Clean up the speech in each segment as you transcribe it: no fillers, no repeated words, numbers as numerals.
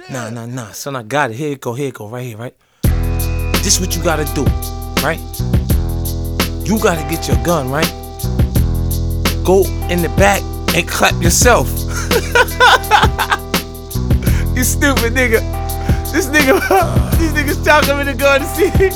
Nah, son, I got it. Here it go, right here, right? This what you gotta do, right? You gotta get your gun, right? Go in the back and clap yourself. You stupid nigga. These niggas chopped up in the gun to see it.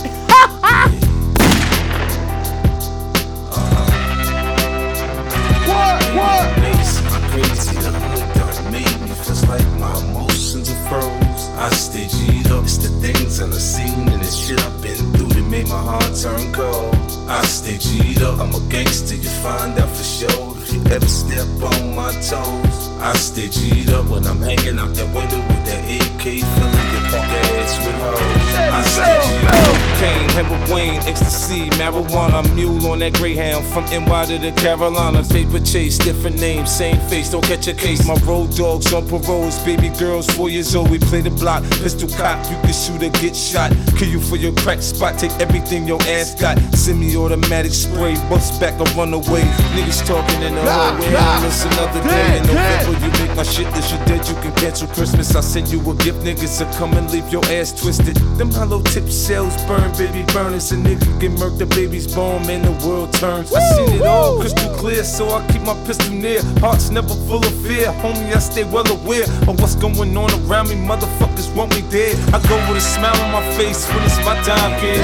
What? Crazy, the hood done made me feel like my emotions are froze. I stay G'd up, it's the things and the scene and the shit I've been through that made my heart turn cold. I stay G'd up, I'm a gangster, you find out for sure if you ever step on my toes. I stay G'd up when I'm hanging out that window with that AK filling your punk ass with hoes. I stay G'd up. Cocaine, heroin, ecstasy, marijuana, mule on that Greyhound from NY to the Carolinas. Paper chase, different names, same face, don't catch a case. My road dogs on paroles, baby girls 4 years old. We play the block, pistol cop, you can shoot or get shot. Kill you for your crack spot, take everything your ass got. Semi-automatic spray, bust back or run away. Niggas talking in the hallway, it's another day in November. You make my shit that you dead, you can cancel Christmas. I send you a gift, niggas to come and leave your ass twisted. Them hollow tip shells burn, baby burn. It's a nigga get murked, the baby's born, man, the world turns. I seen it all crystal clear, so I keep my pistol near. Heart's never full of fear, homie, I stay well aware of what's going on around me. Motherfuckers want me dead. I go with a smile on my face when it's my time, kid.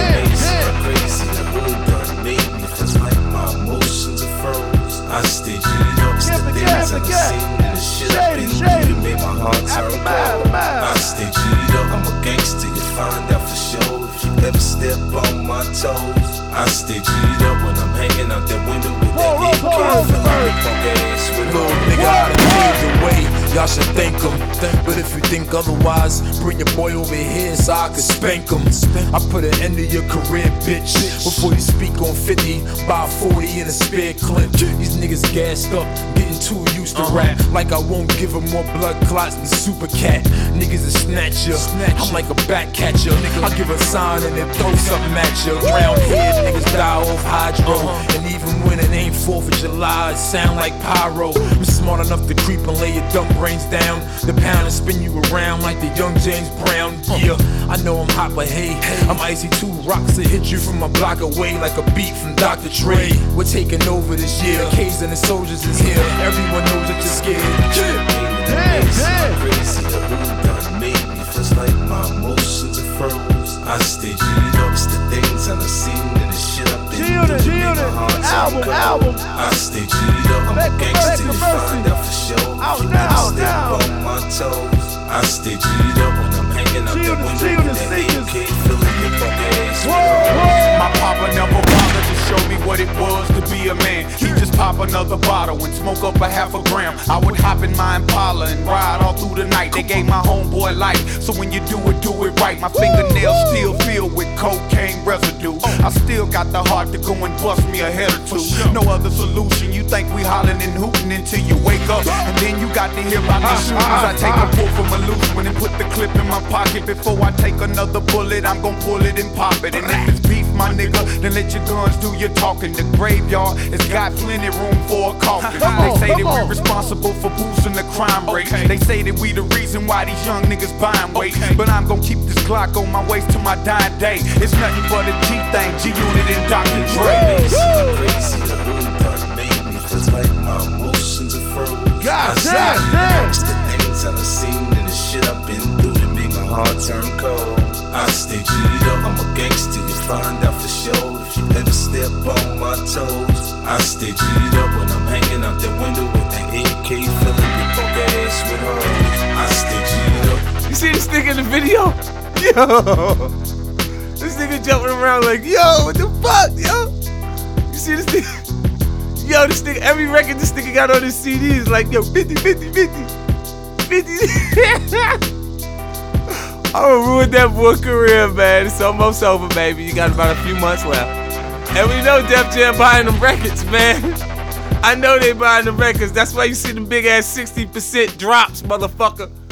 Crazy, the hood done made me feel like my emotions are froze. I stay G'd up, it's the things and the scene and the shit I've been through that made my heart turn cold. I stay G'd up, I'm a gangster, you find out for sure if you ever step on my toes. I stay G'd up when I'm hanging out that window with that AK filling your punk ass with Little hoes. nigga out of the way, y'all should thank him. But if you think otherwise, bring your boy over here so I can spank him. I put an end to your career, bitch. Before you speak on 50, buy 40 in a spare clip. These niggas gassed up, getting too used to rap. Like I won't give them more blood clots than Super Cat. Niggas a snatcher, I'm like a bat catcher. I give a sign and then throw something at you. Round here, niggas die off hydro. And even when it ain't 4th of July, it sound like pyro. I'm smart enough to creep and lay your dumb brains down. The pound and spin you around like the young James Brown. Yeah, I know I'm hot, but hey, I'm icy. 2 rocks to hit you from a block away like a beat from Dr. Dre. We're taking over this year. K's and the soldiers is here. Everyone knows that you're scared. Crazy, the hood done made me feel like my emotions are froze. I stay G'd up, it's the things and the scene and the shit I've been through that make my heart turn cold. I stay G'd up, I'm a gangster, you find out for sure if you never step on my toes. I stay G'd up when I'm hanging out that window with that AK filling your punk ass with hoes. My papa never bothered to show me what it was to be a man. He just pop another bottle and smoke up a half a gram. I would hop in my Impala and ride all through the night. They gave my homeboy life, so when you do it right. My fingernails still filled with cocaine residue. I still got the heart to go and bust me a head or two. No other solution. You think we hollering and hooting until you wake up, and then you got to hear about these shooters. I take a pull from a loose one and put the clip in my pocket. Before I take another bullet, I'm gon' pull it and pop it. And if it's beef, my nigga, then let your guns do your talking. The graveyard has got plenty room for a coffin. They say that we're responsible for boosting the crime rate. They say that we the reason why these young niggas buying weight. But I'm gon' keep this Glock on my waist till my dying day. It's nothing but a G thing, G-Unit and Dr. Dre. Crazy, the hood done made me feel like my emotions are froze. I stay the things and the scene and the shit I've been through that make my heart turn cold. I stay G'd up, I'm a gangster, you find out for sure if you ever step on my toes. I stay G'd up when I'm hanging out that window with that AK filling your punk ass with hoes. I stay G'd up. You see this nigga in the video? Yo! This nigga jumping around like, yo, what the fuck, yo? You see this nigga? Yo, this nigga, every record this nigga got on his CD is like, yo, 50, 50, 50. 50. I'ma ruin that boy's career, man. It's almost over, baby. You got about a few months left. And we know Def Jam buying them records, man. I know they buying the records. That's why you see them big ass 60% drops, motherfucker.